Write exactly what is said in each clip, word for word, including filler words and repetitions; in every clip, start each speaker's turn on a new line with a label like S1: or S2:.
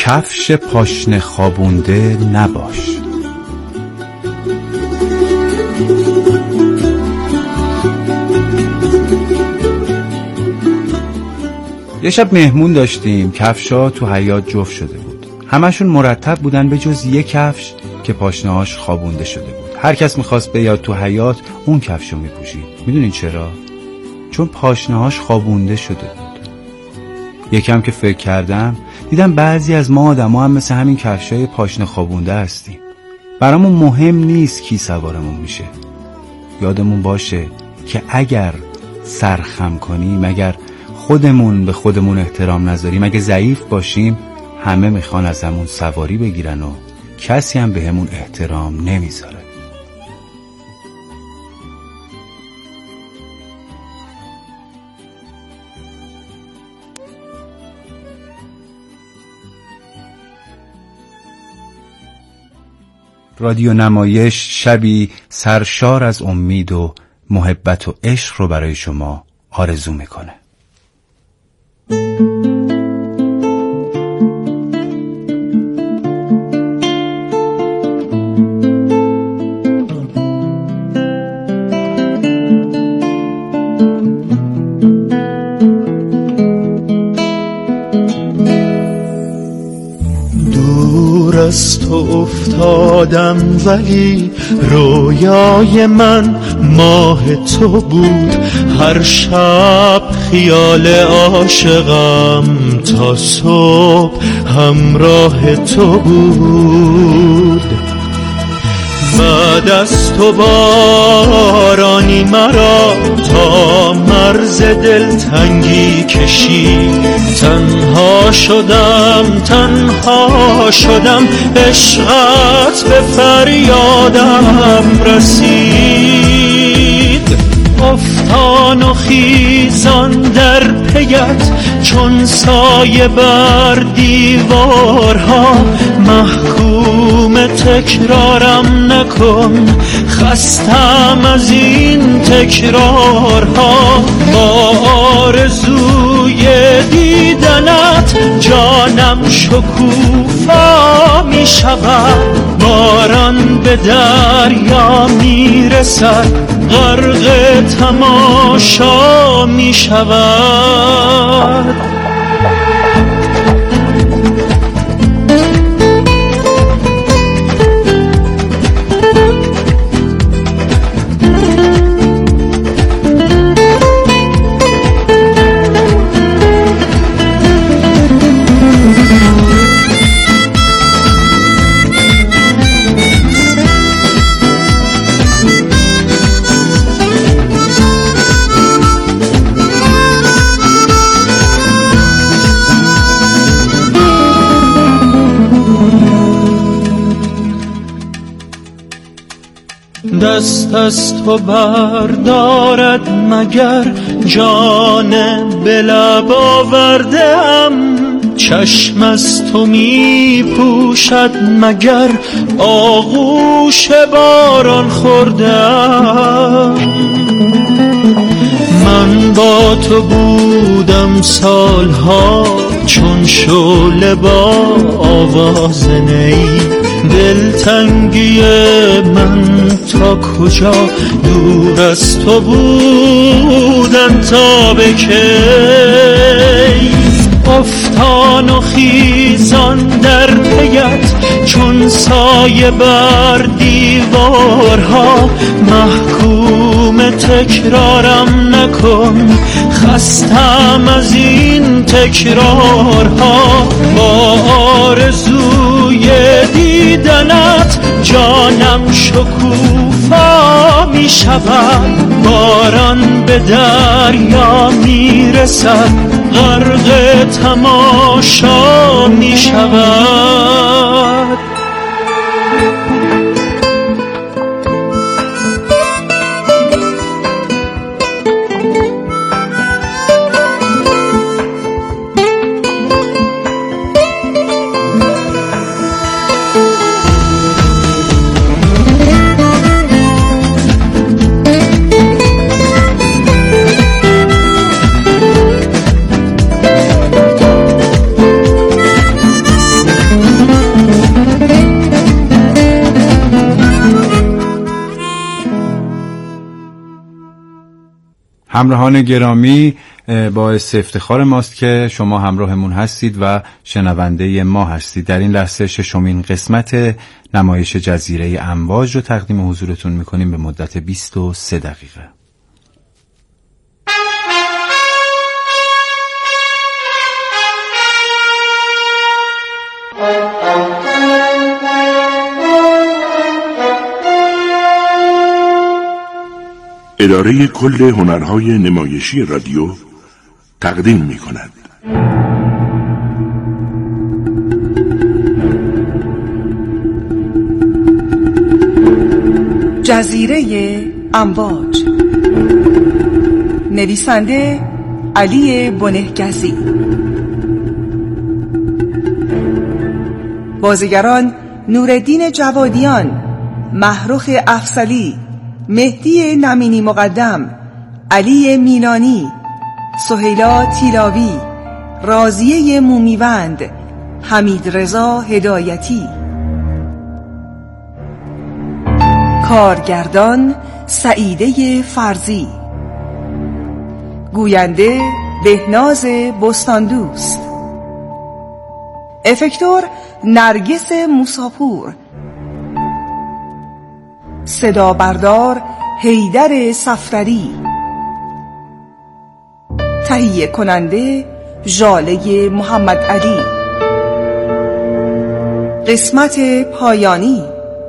S1: کفش پاشنه خوابونده نباش. یه شب مهمون داشتیم، کفشا تو حیاط جفت شده بود. همشون مرتب بودن به جز یک کفش که پاشنه‌هاش خوابونده شده بود. هر کس میخواست بیاد تو حیاط اون کفشو میپوشید. میدونین چرا؟ چون پاشنه‌هاش خوابونده شده بود. یکم که فکر کردم دیدم بعضی از ما آدما هم مثل همین کفشای پاشنه خوابونده هستیم. برامون مهم نیست کی سوارمون میشه. یادمون باشه که اگر سرخم کنیم، اگر خودمون به خودمون احترام نذاریم، اگه ضعیف باشیم، همه میخوان از همون سواری بگیرن و کسی هم به همون احترام نمیذاره. رادیو نمایش شبی سرشار از امید و محبت و عشق رو برای شما آرزو میکنه.
S2: دور از تو افتادم ولی رویای من ماه تو بود. هر شب خیال عاشقم تا صبح همراه تو بود. بعد از تو بارانی مرا تا مرز دلتنگی کشید. تنها شدم تنها شدم عشقت به فریادم رسید. افتان و خیزان در پیت چون سایه بر دیوارها. محکوم تکرارم نکن، خستم از این تکرارها. با آرزوی دیدنت جانم شکوفا می شود. باران به دریا می رسد، غرق تماشا می شود. دست از تو بردارد مگر جان به لب آورده‌ام. چشم از تو می پوشد مگر آغوش باران خورده‌ام. من با تو بودم سالها چون شعله با آواز نی. دلتنگی من تا کجا دور از تو بودن تا به کی. افتان و خیزان در پیت چون سایه بر دیوارها. محکوم تکرارم نکن، خستم از این تکرارها. با آرزوی دیدنت جانم شکوفا می شود. باران به دریا می رسد، غرق تماشا می شود.
S1: همراهان گرامی، باعث افتخار ماست که شما همراهمون هستید و شنونده ما هستید. در این لحظه ششمین قسمت نمایش جزیره امواج رو تقدیم حضورتون میکنیم به مدت بیست و سه دقیقه.
S3: اداره کل هنرهای نمایشی رادیو تقدیم می کند.
S4: جزیره امواج، نویسنده علی بنهگزی، بازیگران نورالدین جوادیان، محروخ افضلی، مهدی نمینی مقدم، علی مینانی، سهیلا تیلاوی، راضیه مومیوند، حمید رضا هدایتی. کارگردان سعیده فرزی، گوینده بهناز بستاندوست، افکتور نرگس موساپور، صدا بردار حیدر صفدری، تهیه کننده ژاله محمد علی. قسمت پایانی.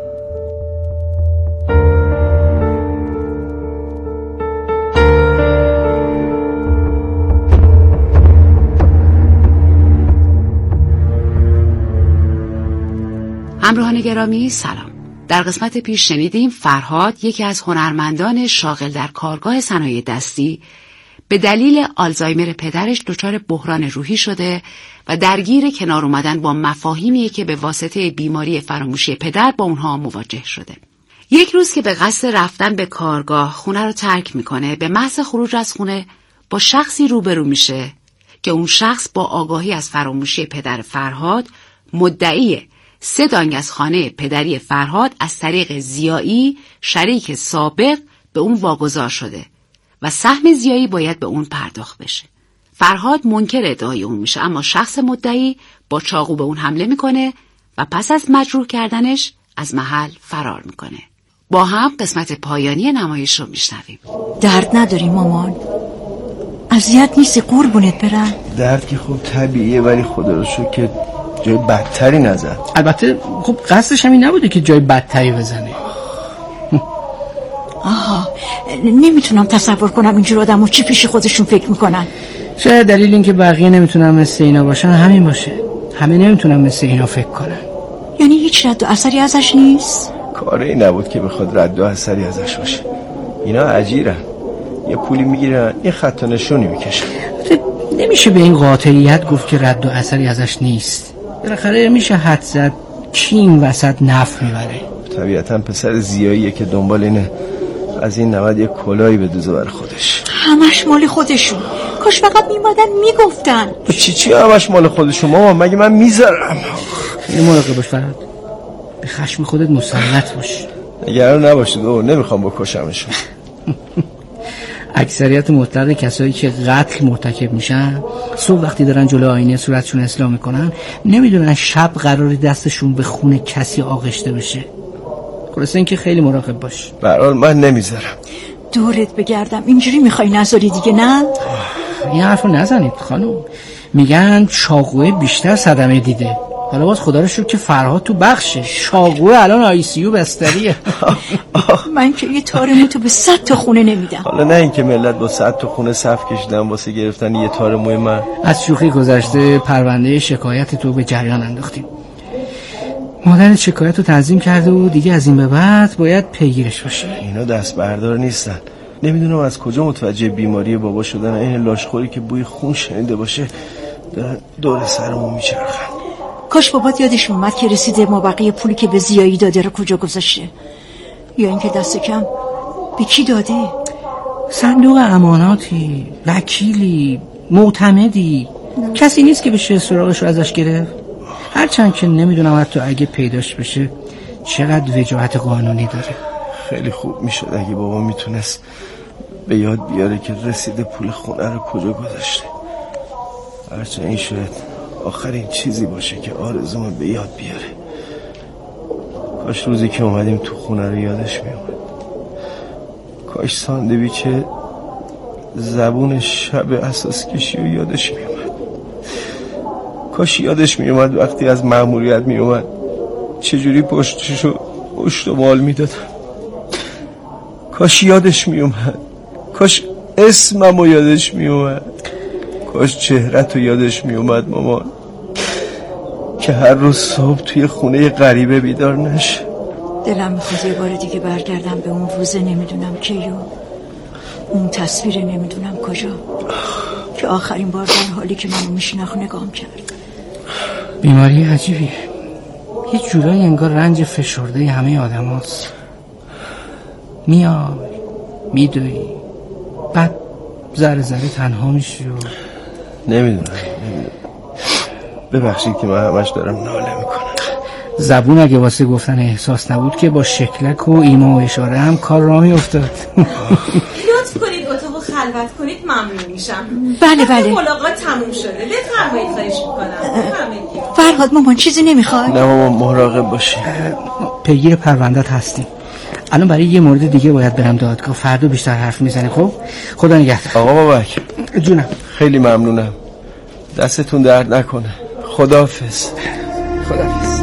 S5: همراهان گرامی سلام. در قسمت پیش شنیدیم فرهاد، یکی از هنرمندان شاغل در کارگاه صنایع دستی، به دلیل آلزایمر پدرش دچار بحران روحی شده و درگیر کنار اومدن با مفاهیمیه که به واسطه بیماری فراموشی پدر با اونها مواجه شده. یک روز که به قصد رفتن به کارگاه خونه رو ترک میکنه، به محض خروج از خونه با شخصی روبرو میشه که اون شخص با آگاهی از فراموشی پدر فرهاد مدعیه سه دانگ از خانه پدری فرهاد از طریق زیایی شریک سابق به اون واگذار شده و سهم زیایی باید به اون پرداخت بشه. فرهاد منکر ادعای اون میشه، اما شخص مدعی با چاقو به اون حمله میکنه و پس از مجروح کردنش از محل فرار میکنه. با هم قسمت پایانی نمایش رو میشنویم.
S6: درد نداری مامان؟ اذیت نیستی قربونت برم؟
S7: درد که خوب طبیعیه، ولی خدا رو شکر که جای بدتری نزد.
S8: البته خب قصدش همین نبوده که جای بدتری بزنه.
S6: آها، نمیتونم تصور کنم اینجور آدمو چی پیش خودشون فکر میکنن.
S8: شاید دلیل این که بقیه نمیتونن مثل اینا باشن همین باشه. همه نمیتونن مثل اینا فکر کنن.
S6: یعنی هیچ رد و اثری ازش نیست؟
S7: کاری نبود که بخواد رد و اثری ازش باشه. اینا عجیرن، یه پولی میگیرن یه خط و نشونی میکشن.
S8: نمیشه به این قاطعیت گفت که رد و اثری ازش نیست. بالاخره میشه حد زد کی این وسط نفع میبره.
S7: طبیعتا پسر زیاییه که دنبال اینه از این نمد یه کلاهی بدوزه بر خودش.
S6: همش مال خودشون. کاش فقط میمادن میگفتن.
S7: چی چی همش مال خودشون ماما؟ مگه من میذارم؟
S8: این مراقب باش فرهاد، به خشم خودت مسلط باش.
S7: نگران نباشید او نمیخوام بکشمشون.
S8: اکثریت مطلق کسایی که قتل مرتکب میشن صبح وقتی دارن جلو آینه صورتشون اصلاح میکنن نمیدونن شب قراری دستشون به خون کسی آغشته بشه. خلاصه این که خیلی مراقب باش.
S7: به هر حال من نمیذارم.
S6: دورت بگردم اینجوری میخوای نذاری دیگه؟ نه
S8: این حرفو نزنید خانم. میگن چاقوه بیشتر صدمه دیده. حالا باز خدا رو شکر که فرهاد تو بخشه. چاقوه الان آی سی یو بستریه.
S6: من که یه تار مو تو به صد تا خونه نمیدم.
S7: حالا نه این که ملت با صد تا خونه صف کشیدن واسه گرفتن یه تار موی من.
S8: از شوخی گذشته پرونده شکایت تو به جریان انداختیم. مادر شکایت رو تنظیم کرده و دیگه از این به بعد باید پیگیرش باشه.
S7: اینا دست بردار نیستن. نمیدونم از کجا متوجه بیماری بابا شدن. این لاشخوری که بوی خون شنیده باشه دارن دور سرمون میچرخن.
S6: کاش بابات یادش اومد که رسیده ما بقیه پولی که به زیایی داده رو کجا گذاشته، یا اینکه دست کم به کی داده.
S8: صندوق اماناتی، وکیلی، معتمدی، کسی نیست که بشه سراغش رو ازش گرفت. هرچند که نمیدونم حتی اگه پیداش بشه چقدر وجاهت قانونی داره.
S7: خیلی خوب میشد اگه بابا میتونست به یاد بیاره که رسیده پول خونه رو کجا گذاشته. هرچه این شاید آخرین چیزی باشه که آرزومو به یاد بیاره. کاش روزی که اومدیم تو خونه رو یادش میومد. کاش ساندویچ زبون شب اساس کشی رو یادش میومد. کاش یادش میومد وقتی از مأموریت میومد چجوری پشتشو پشت و بال میدادم. کاش یادش میومد. کاش اسممو یادش میومد. کاش چهره‌تو یادش میومد مامان، که هر روز صبح توی خونه غریبه بیدار نشه.
S6: دلم میخواد یه بار دیگه برگردم به اون روزه، نمیدونم کیو، اون تصویر نمیدونم کجا، که آخرین بار در حالی که منو میشناخت نگام کرد.
S8: بیماری عجیبیه، یه جورایی انگار رنج فشرده همه آدم هاست. میای میدوی، بعد ذره ذره تنها میشی و
S7: نمیدونم نمیدونم ببخشید که من همش دارم ناله میکنم.
S8: زبون اگه واسه گفتن احساس نبود که با شکلک و ایما و اشاره هم کار راه میافتاد.
S9: لطف کنید اتاقو خلوت کنید، ممنون میشم.
S6: بله بله
S9: ملاقات تموم شده، بفرمایید. خواهش میکنم.
S6: فرهاد مامان چیزی نمیخواد؟
S7: نه مامان مراقب باشی.
S8: پیگیر پرونده‌ات هستیم. الان برای یه مورد دیگه باید برم دادگاه، فردا بیشتر حرف میزنه. خب خدا نگهدار.
S7: آقا بابک
S8: جونم.
S7: خیلی ممنونم، دستتون درد نکنه. خداحافظ.
S8: خداحافظ.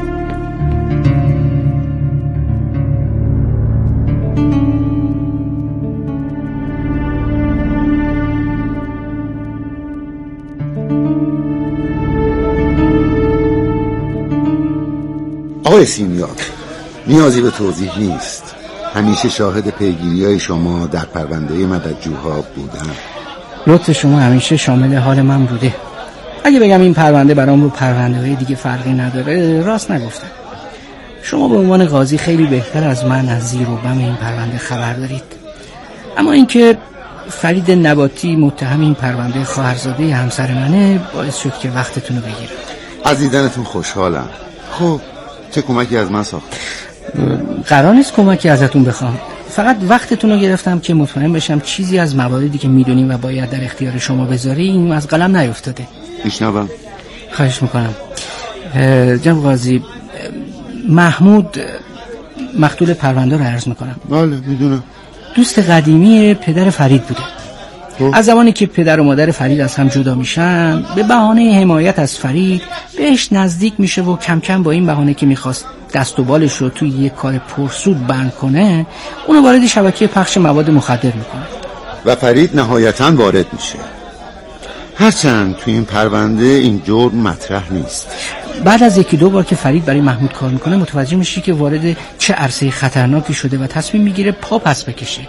S10: آقای سیمیار، نیازی به توضیح نیست. همیشه شاهد پیگیری‌های شما در پرونده مددجوها بودم.
S8: لطف شما همیشه شامل حال من بوده. اگه بگم این پرونده برام رو پرونده‌های دیگه فرقی نداره، راست نگفتم. شما به عنوان قاضی خیلی بهتر از من از زیر و بم این پرونده خبر دارید. اما اینکه فرید نباتی متهم این پرونده خواهرزاده همسر منه باعث شد که وقتتون رو بگیرم.
S10: از دیدنتون خوشحالم. خب چه کمکی از من ساخت؟
S8: قرار نیست کمکی ازتون بخوام، فقط وقتتون رو گرفتم که مطمئن بشم چیزی از مواردی که میدونیم و باید در اختیار شما بذاریم از قلم نیفتاده.
S10: میشنوم.
S8: خواهش میکنم. جناب قاضی، محمود مقتول پرونده رو عرض میکنم.
S10: بله میدونم.
S8: دوست قدیمی پدر فرید بوده. خب. از زمانی که پدر و مادر فرید از هم جدا میشن به بهانه حمایت از فرید بهش نزدیک میشه و کم کم با این بهانه که میخواست دست و بالش رو توی یک کار پرسود بند کنه اونو وارد شبکه پخش مواد مخدر میکنه
S10: و فرید نهایتاً وارد میشه. هرچند توی این پرونده این جرم مطرح نیست.
S8: بعد از یکی دو بار که فرید برای محمود کار میکنه متوجه میشه که وارد چه عرصه خطرناکی شده و تصمیم میگیره پا پس بکشه.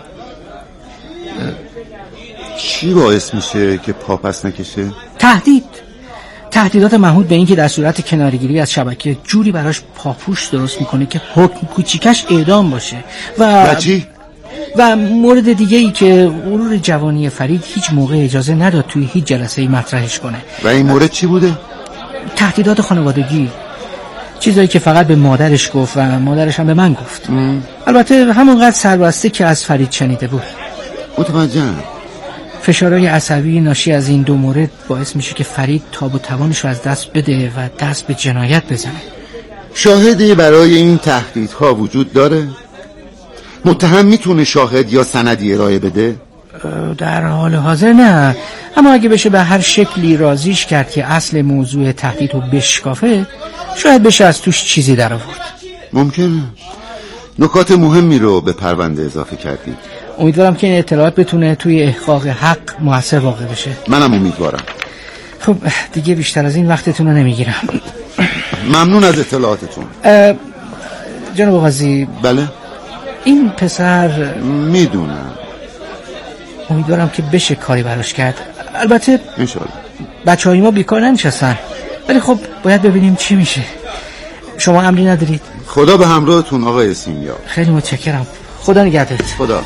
S10: چی باعث میشه که پا پس نکشه؟
S8: تهدید تهدیدات محمود به این که در صورت کناره‌گیری از شبکه جوری براش پاپوش درست میکنه که حکم کوچیکش اعدام باشه و
S10: و چی؟
S8: و مورد دیگه ای که غرور جوانی فرید هیچ موقع اجازه نداد توی هیچ جلسه‌ای مطرحش کنه.
S10: و این مورد چی بوده؟
S8: تهدیدات خانوادگی، چیزایی که فقط به مادرش گفت و مادرش هم به من گفت. ام. البته همونقدر سربسته که از فرید شنیده بود.
S10: متوجهم.
S8: فشارهای عصبی ناشی از این دو مورد باعث میشه که فرید تاب و توانش رو از دست بده و دست به جنایت بزنه.
S10: شاهدی برای این تهدیدها وجود داره؟ متهم میتونه شاهد یا سندی ارائه بده؟
S8: در حال حاضر نه، اما اگه بشه به هر شکلی راضیش کرد که اصل موضوع تهدید رو بشکافه شاید بشه از توش چیزی در آورد.
S10: ممکنه. نکات مهمی رو به پرونده اضافه کردید.
S8: امیدوارم که این اطلاعات بتونه توی احقاق حق موثر واقع بشه.
S10: منم امیدوارم.
S8: خب دیگه بیشتر از این وقتتون رو نمیگیرم.
S10: ممنون از اطلاعاتتون.
S8: جناب قاضی.
S10: بله.
S8: این پسر
S10: میدونم.
S8: امیدوارم که بشه کاری براش کرد. البته
S10: انشالله.
S8: بچه های ما بیکار ننشستن، ولی خب باید ببینیم چی میشه. شما امری ندارید؟
S10: خدا به همراهتون آقای سیمیا.
S8: خیلی متشکرم. خدا نگهدارت.
S10: خدا.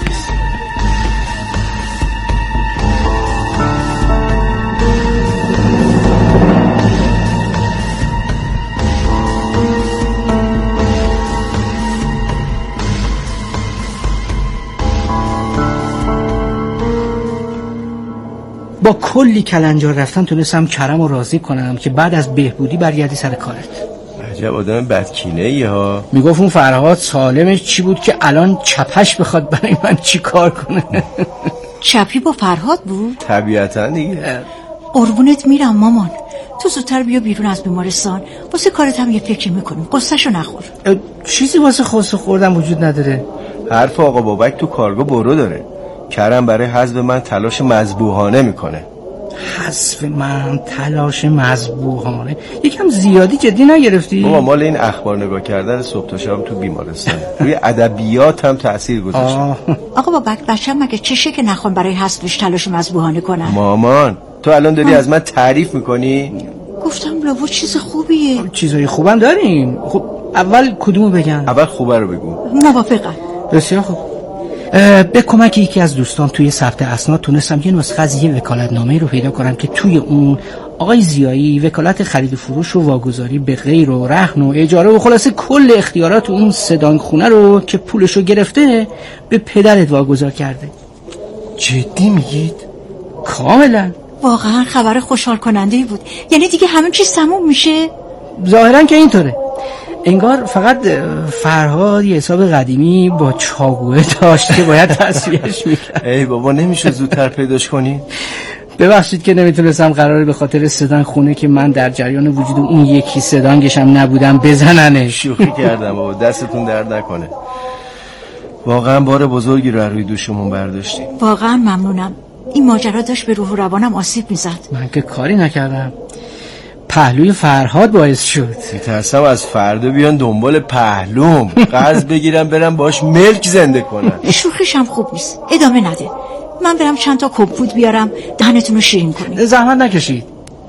S8: با کلی کلنجار رفتن تونستم کرم رو راضی کنم که بعد از بهبودی برگردی سر کارت.
S7: عجب آدم بدکینه ای ها.
S8: میگفت اون فرهاد سالمش چی بود که الان چپش بخواد برای من چی کار کنه.
S6: چپی با فرهاد بود؟
S7: طبیعتا دیگه.
S6: قربونت میرم مامان، تو زودتر بیا بیرون از بیمارستان، واسه کارت هم یه فکری میکنیم، قصه‌شو نخور.
S8: چیزی واسه خواست خوردن وجود نداره.
S7: حرف آقا بابک تو کارگاه برو داره. کرم برای حذف من تلاش مذبوحانه میکنه.
S8: حذف من تلاش مذبوحانه؟ یکم زیادی جدی نگرفتی؟
S7: بابا مال این اخبار نگاه کردن صبح تا شب تو بیمارستان روی ادبیات هم تأثیر گذاشته.
S6: آقا بابک بچه‌م مگه چشه که نخوان برای حذفش تلاش مذبوحانه کنن؟
S7: مامان تو الان داری آه. از من تعریف میکنی؟
S6: گفتم لابو چیز خوبیه.
S8: چیزای خوبم داریم. خب اول کدومو بگم؟
S7: اول خوبه رو بگو.
S6: موافقم.
S8: بسیار خوب. به کمک یکی از دوستان توی ثبت اسناد تونستم یه نسخه از یه وکالتنامه رو پیدا کنم که توی اون آقای زیایی وکالت خرید و فروش و واگذاری به غیر و رهن و اجاره و خلاصه کل اختیارات اون سدان خونه رو که پولشو گرفته به پدرت واگذار کرده.
S7: جدی میگید؟
S8: کاملا.
S6: واقعا خبر خوشحال کننده بود. یعنی دیگه همه چیز تموم میشه؟
S8: ظاهرا که اینطوره. انگار فقط فرهاد یه حساب قدیمی با چاقوه داشت که باید تصفیهش میکرد.
S7: ای بابا نمیشه زودتر پیداش کنی؟
S8: ببخشید که نمیتونستم قراره به خاطر سدان خونه که من در جریان وجود اون یکی سدانگشم نبودم بزننش.
S7: شوخی کردم بابا، دستتون درد نکنه. واقعا بار بزرگی رو روی دوشمون برداشتیم.
S6: واقعا ممنونم. این ماجرا داشت به روح و روانم آسیب میزد.
S8: من که کاری نکردم، پهلوی فرهاد باعث شد.
S7: میترسم از فردا بیان دنبال پهلوم قرض بگیرم برم باش ملک زنده کنم.
S6: شوخیش هم خوب نیست، ادامه نده. من برم چند تا کبود بیارم دهنتون رو شیرین کنید.
S8: زحمت نکشید.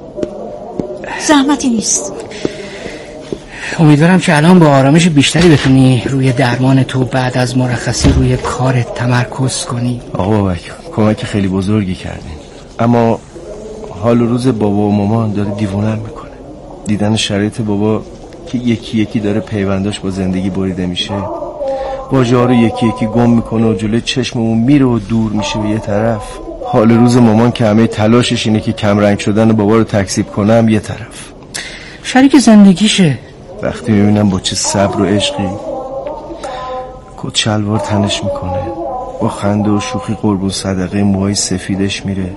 S6: زحمتی نیست.
S8: امیدوارم که الان با آرامش بیشتری بتونی روی درمان تو بعد از مرخصی روی کارت تمرکز کنی.
S7: آقا بابک کمک خیلی بزرگی کردین، اما حال و روز بابا و مامان داره دیوونم میکنه. دیدن شرایط بابا که یکی یکی داره پیونداش با زندگی بریده میشه، باجه ها رو یکی یکی گم میکنه و جلوی چشممون میره و دور میشه به یه طرف. حال روز مامان که همه تلاشش اینه که کم رنگ شدن بابا رو تکذیب کنم یه طرف.
S8: شریک زندگیشه.
S7: وقتی میبینم با چه صبر و عشقی کت شلوار تنش میکنه، با خنده و شوخی قربون صدقه موهای سفیدش میره،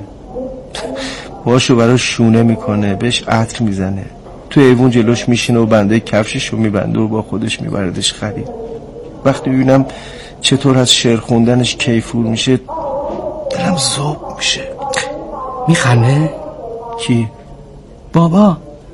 S7: باشو براش شونه میکنه، بهش عطر میزنه، تو ایوون جلوش میشینه و بنده کفششو میبنده و با خودش میبردش خرید. وقتی ببینم چطور از شعر خوندنش کیفور میشه دلم ذوب میشه.
S8: میخنده؟
S7: کی؟
S8: بابا.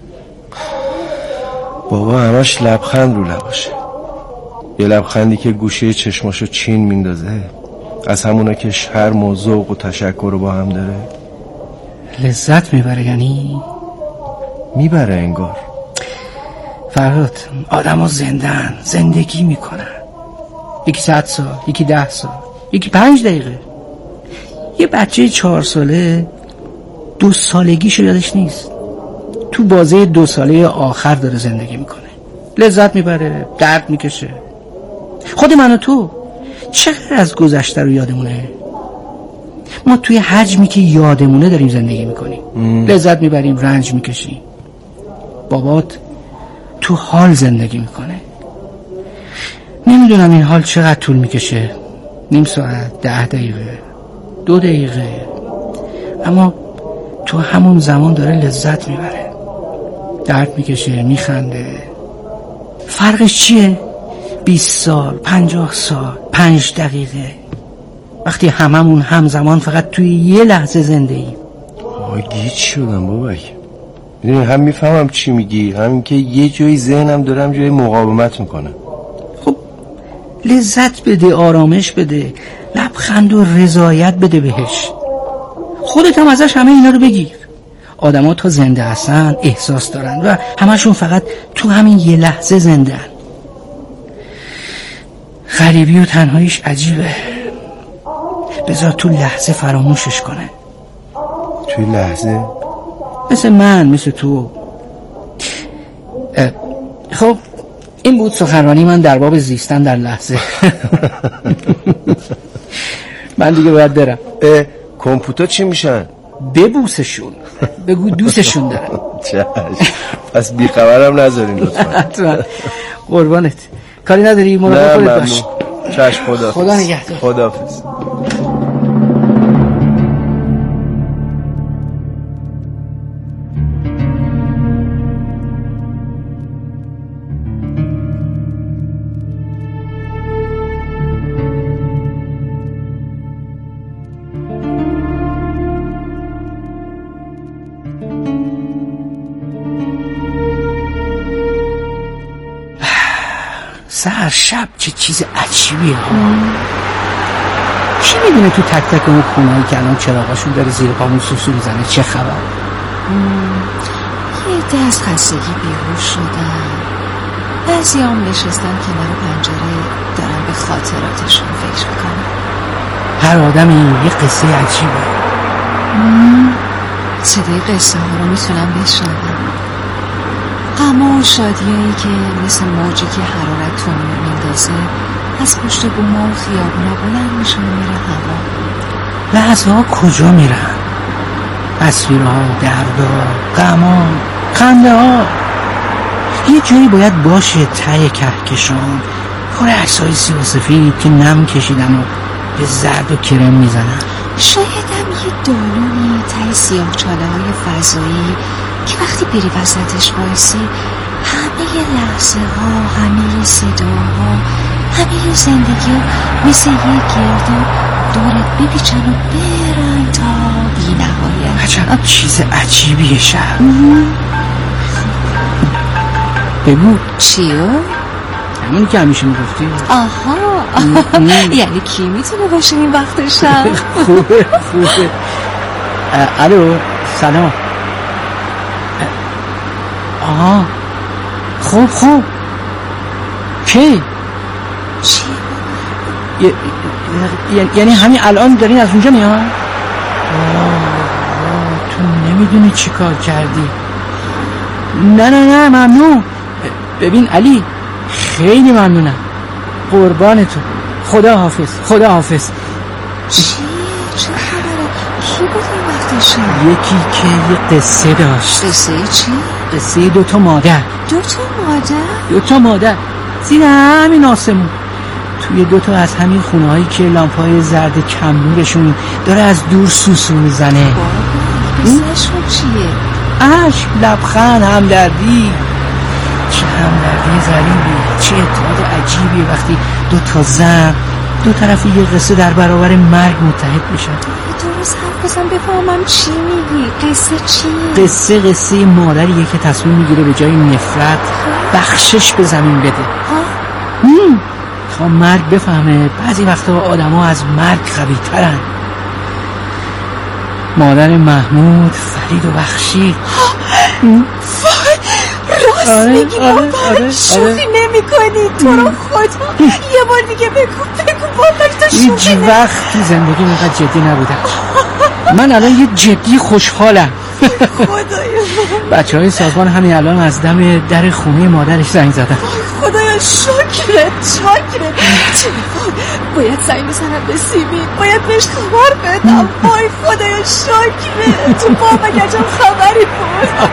S7: بابا همش لبخند رو لباشه، یه لبخندی که گوشه چشماشو چین میندازه، از همونا که شرم و ذوق و تشکر رو با هم داره.
S8: لذت میبره یعنی؟
S7: میبره انگار.
S8: فرهاد آدم ها زندن، زندگی میکنن، یکی صد سال، یکی ده سال، یکی پنج دقیقه. یه بچه چهار ساله دو سالگیشو یادش نیست، تو بازه دو ساله آخر داره زندگی میکنه، لذت میبره، درد میکشه. خود من و تو چقدر از گذشته رو یادمونه؟ ما توی حجمی که یادمونه داریم زندگی میکنیم، لذت میبریم، رنج میکشیم. بابات تو حال زندگی میکنه. نمیدونم این حال چقدر طول میکشه، نیم ساعت، ده دقیقه، دو دقیقه، اما تو همون زمان داره لذت میبره، درد میکشه، میخنده. فرقش چیه؟ بیست سال، پنجاه سال، پنج دقیقه، وقتی هممون همزمان فقط توی یه لحظه زنده ایم.
S7: آه گیج شدم بابک. میدونی هم میفهمم چی میگی، همین که یه جایی ذهنم دارم جای مقاومت میکنه.
S8: خب لذت بده، آرامش بده، لبخند و رضایت بده بهش. خودت هم ازش همه اینا رو بگیر. آدم ها تا زنده هستن احساس دارن و همشون فقط تو همین یه لحظه زندن. غریبی و تنهاییش عجیبه، بذار تو لحظه فراموشش کنه.
S7: توی لحظه؟
S8: مثل من، مثل تو. خب این بود سخنرانی من در باب زیستن در لحظه. من دیگه باید برم.
S7: کامپیوتر چی میشن؟
S8: ببوسشون، بگو دوستشون دارم.
S7: چشم، پس بیخبرم نذارین لطفا.
S8: حتما. قربانت. کاری نداری؟ مراقب خودت باش.
S7: چشم، خدا
S8: خدا نگهدار.
S7: خداحافظ.
S8: سهر شب چه چیز عجیبیه ها. کی میدونه تو تک تک اون خونهایی که الان چراغاشون داره زیر پامون سوسو میزنه چه خبر؟
S11: یه عده از خستگی بیهوش شدن، بعضی هم نشستن کنار پنجره دارن به خاطراتشون فکر میکنن.
S8: هر آدمی یه قصه عجیبه.
S11: صدای قصه ها رو میتونم بشنوم، غم و شادیایی که مثل موجی که حرارت تو میندازه از پشت بوما و خیابونا بلند میشه و میره هوا.
S8: لحظه ها کجا میرن؟ تصویرها، دردا، غما، خنده ها. یه جایی باید باشه ته کهکشان پر عکسای سیاه‌وسفید که نم کشیدن و به زرد و کرم میزنن.
S11: شاید هم یه دالونی ته سیاه چاله های فضایی که وقتی بری وسطش بایستی همه لحظه ها، همه صداها، همه زندگی ها مثل یه گردو دورت بپیچن و برن تا بی نهایت.
S8: عجب چیز عجیبیه شب. بگو
S11: چیو؟
S8: همونی که همیشه میگفتی.
S11: آها. یعنی کی میتونه باشه این وقت شب؟
S8: خوبه خوبه. الو سلام. آها خوب خوب. کی؟
S11: چی؟
S8: یعنی همین الان دارین از اونجا میان؟ تو نمیدونی چی کار کردی. نه نه نه ممنون. ببین علی خیلی ممنونم، قربان تو. خدا حافظ. خدا حافظ.
S11: چی؟ چه خبره؟ کی بود این وقتشه؟
S8: یکی که یه قصه داشت.
S11: قصه چی؟
S8: قصه دوتا مادر.
S11: دوتا مادر؟
S8: دوتا مادر زیر همین آسمون، توی دوتا از همین خونه هایی که لامپای زرد کمنورشون داره از دور سوسو میزنه.
S11: بابا قصهشون چیه؟
S8: عشق، لبخند، همدردی. چه همدردی غریبی، چه اتحاد عجیبی وقتی دو تا زن دو طرف یه قصه در برابر مرگ متحد میشن.
S11: درست حرف بزن بفهمم چی میگی. قصه چیه؟
S8: قصه قصه مادریه که تصمیم میگیره به جای نفرت بخشش به زمین بده ها؟ تا مرگ بفهمه بعضی وقتا آدم ها از مرگ قوی ترن. مادر محمود، فرید و بخشی.
S11: راست
S8: آره،
S11: میگی
S8: آره،
S11: بابا.
S8: آره،
S11: شوخی
S8: آره.
S11: نمی کنی تو رو خدا. یه بار دیگه بگو بگو بابا تو
S8: هیچ
S11: شوخی نمی
S8: وقت تو زندگی اینقدر جدی نبودم. من الان یه جدی خوشحالم.
S11: خدایا
S8: بچه های سازمان همین الان از دم در خونه مادرش زنگ زدن.
S11: خدایا شکرت شکرت. تلفن باید زنگ بزنم به سیبی، باید بهش خبر بدم. وای خدایا شکرت. تو بابا گجم خبری بود.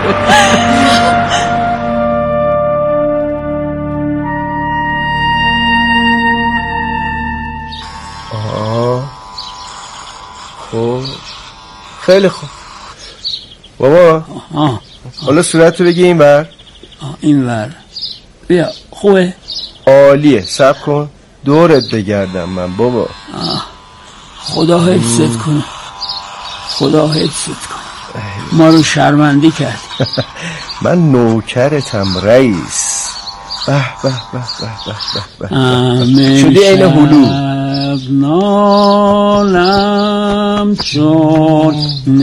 S7: آه خوب، خیلی خوب بابا.
S8: آه.
S7: حالا صورت رو بگی این بر
S8: این ور بیا. خوبه؟
S7: عالیه. صبر کن دورت بگردم من بابا.
S8: آه. خدا حفظت کنه، خدا حفظت کنه. ما رو شرمندی کرد.
S7: من نوکرتم رئیس. به به به به به به. شدی این هلو.
S2: نالم چون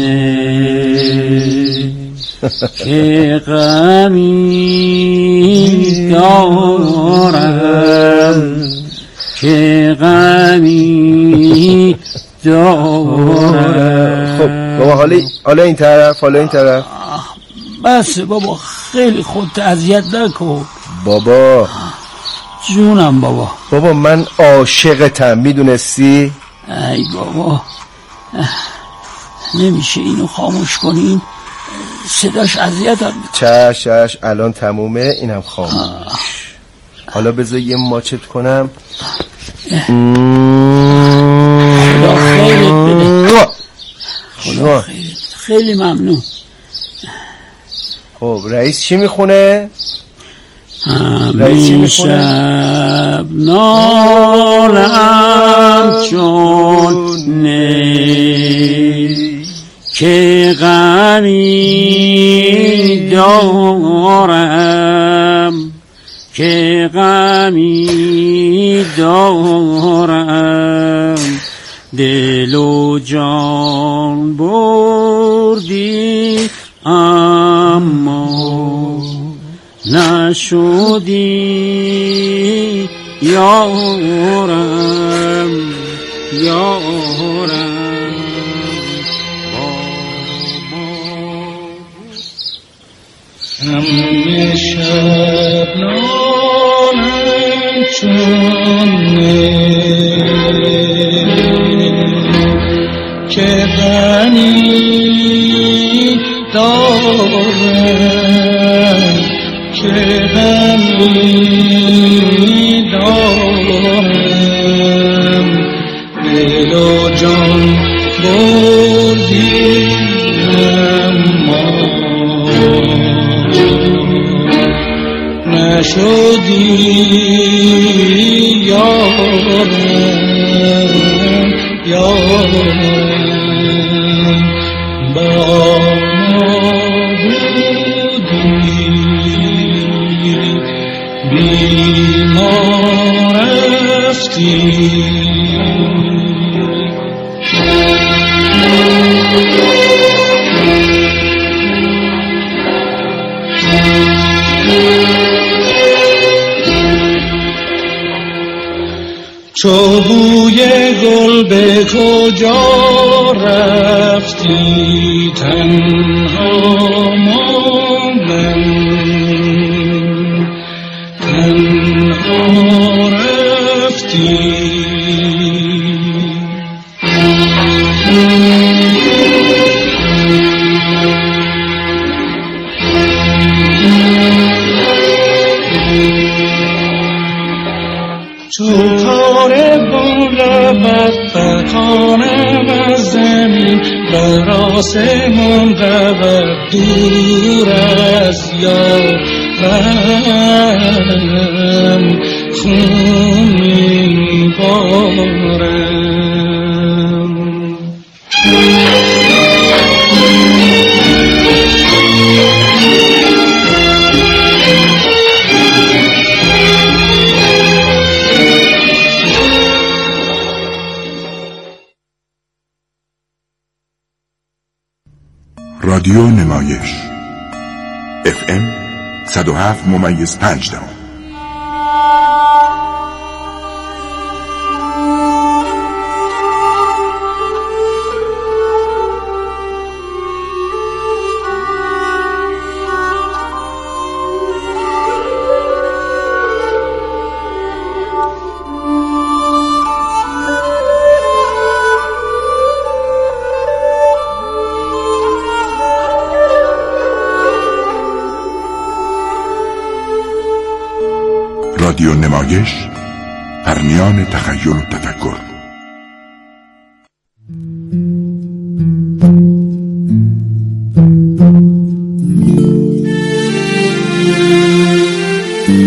S2: نه که غمی دارم، که غمی دارم.
S7: خب بابا حالا حالا این طرف، حالا این طرف.
S8: بس بابا خیلی خودت اذیت نکن
S7: بابا.
S8: جونم بابا.
S7: بابا من عاشقتم، میدونستی؟
S8: ای بابا
S2: نمیشه اینو خاموش کنین؟ صداش اذیتم.
S7: چش چش الان تمومه، اینم خاموش. حالا بذار یه ماچت کنم.
S2: خدا خیرت بده. خدا خیرت. خیلی ممنون.
S7: خب رئیس چی میخونه؟
S2: رئیس چی میخونه؟ شب نالم چون نی که غمی دارم، که غمی دارم، دل و جان بردی اما نشدی یارم، یارم. همه شب نالم چون که غمی دارم، که غمی دارم، دل و جان بردی اما نشدی یارم، یارم. با ما بودی بی ما رفتی، چو بوی گل به کجا رفتی، تنها ماندم، تنها رفتی. چو کاروان رود فکانم از زمین، بر آسمان رود دور از یارم، خون میبارم.
S3: رادیو نمایش اف ام صد و هفت ممیز پنج دهم. رادیو نمایش، پرنیان تخیل و تفکر.